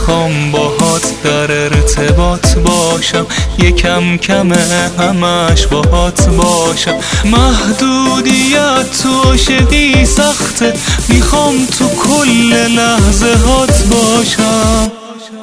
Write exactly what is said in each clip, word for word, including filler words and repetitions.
میخوام باهات در ارتباط باشم، یکم کمه همش باهات باشم. محدودیت تو عاشقی سخته، میخوام تو کل لحظه هات باشم.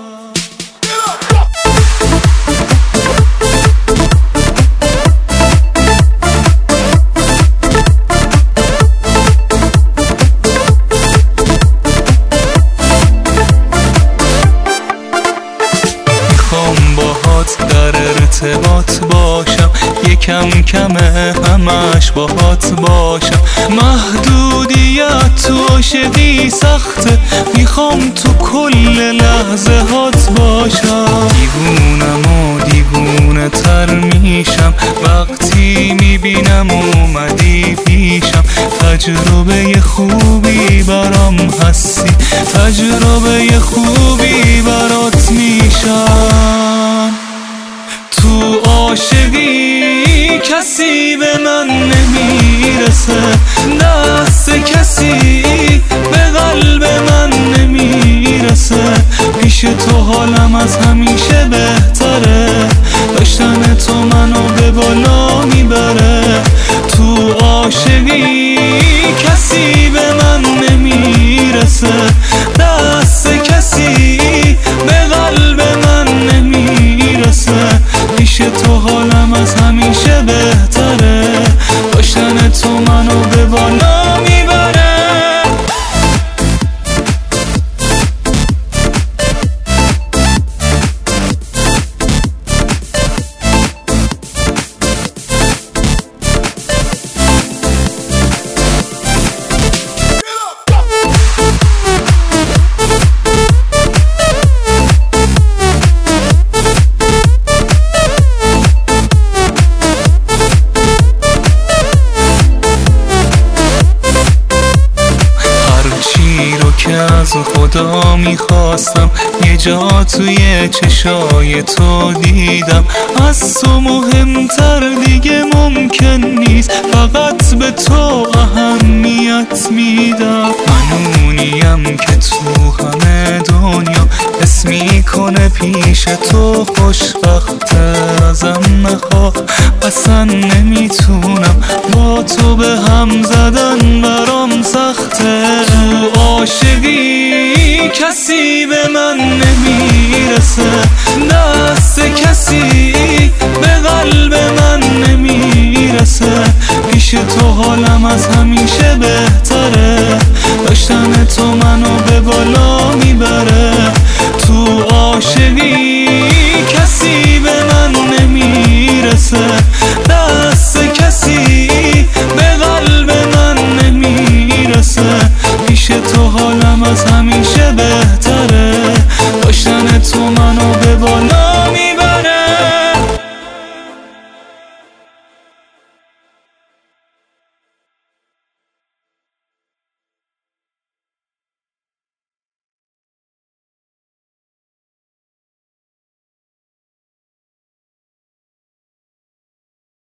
در ارتباط باشم، یکم کمه همش باهات باشم. محدودیت تو عاشقی سخته، میخوام تو کل لحظه هات باشم. دیوونم و دیوونه تر میشم وقتی میبینم اومدی پیشم. تجربه خوبی برام هستی، تجربه خوبی برات میشم. تو عاشقی کسی به من نمیرسه، دست کسی به قلب من نمیرسه. پیش تو حالم از همیشه بهتره، داشتن تو منو به بالا میبره. تو عاشقی کسی به من نمیرسه، دست کسی به قلب من نمیرسه. پیش تو حالم از همیشه بهتره، داشتن تو منو به بالا میبره. از خدا میخواستم یه جا توی چشای تو دیدم. از تو مهمتر دیگه ممکن نیست، فقط به تو اهمیت میدم. من اونیم که تو همه دنیا حس میکنه پیش تو خوشبخته. ازم نخواه اصلا نمیتونم، با تو به هم زدن برام سخته. تو عاشقی کسی به من نمیرسه، دست کسی به قلب من نمیرسه. پیش تو حالم از همیشه بهتره، داشتن تو منو به بالا میبره. تو عاشقی کسی به من نمیرسه،